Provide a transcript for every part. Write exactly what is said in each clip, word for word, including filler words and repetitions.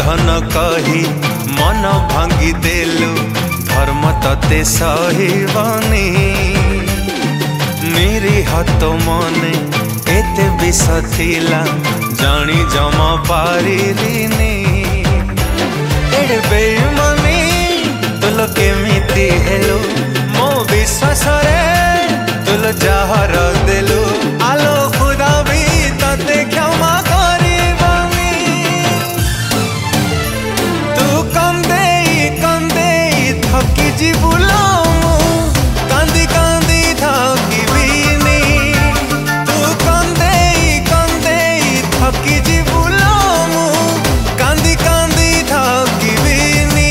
धन कही मन भांगी देलु धर्म तते सहिबनी निरीह तो मने एते विष थिला जानी जमा पारिलिनी एड़े बेईमानी तुल केमिति हेलु मो विश्वास रे तुल जहर देलु आलो खुदा भी तते क्षमा करिबनी तू कंदे कंदे थकी जीवुलो कांदी कांदी थकी बिनी तू कंदे कंदे थकी जीवुलो कांदी कांदी थकी बिनी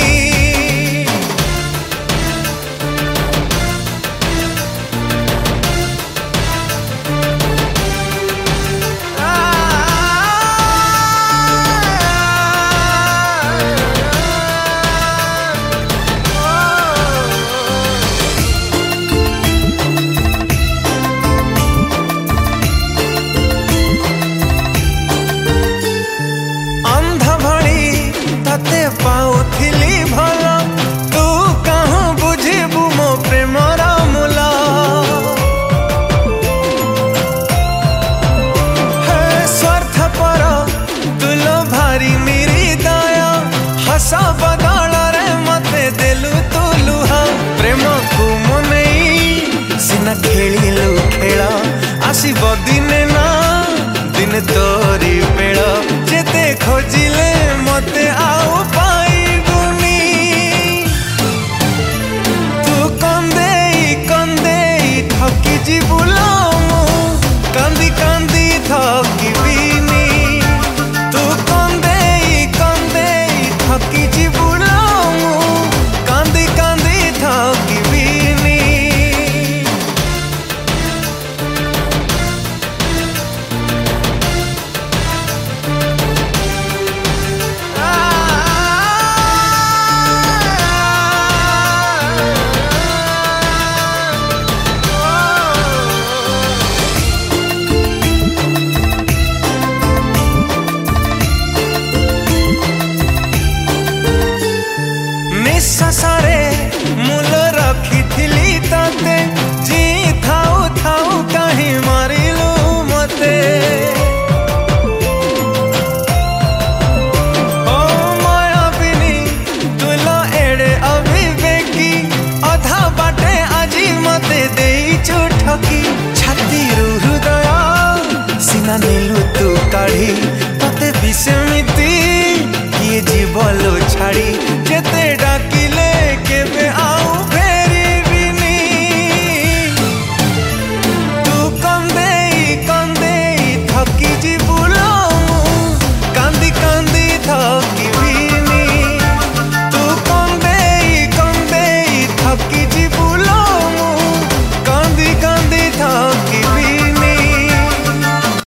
पाउथिली भल तू कहूँ बुझिबु मो प्रेमर मूल हे स्वार्थ पर तुल भारी निर्दय हस बदल रे मते देलु तू लुह प्रेम को मने सिना खेलिलु खेल आसीब दिने ना दिन तोरी बेल जेते खोजिले मते आउ पाइबुनी तू कंदे कंदे थकी जीवुलो कांदी कांदी थकी बिनी तू कंदे कंदे थकी जीवुलो कांदी कांदी थकी बिनी निश्वासरे मूल रखी ताते जी थाऊ थाऊ कहीं मारिलु मते ओ मायाबिनी तुल एड़े अभिवेकी अधा बाटे आजी मते देइछु ठकी छाती हृदय सिना नेलु तू काढ़ी तते विषमिति किए जीवलो छाड़ी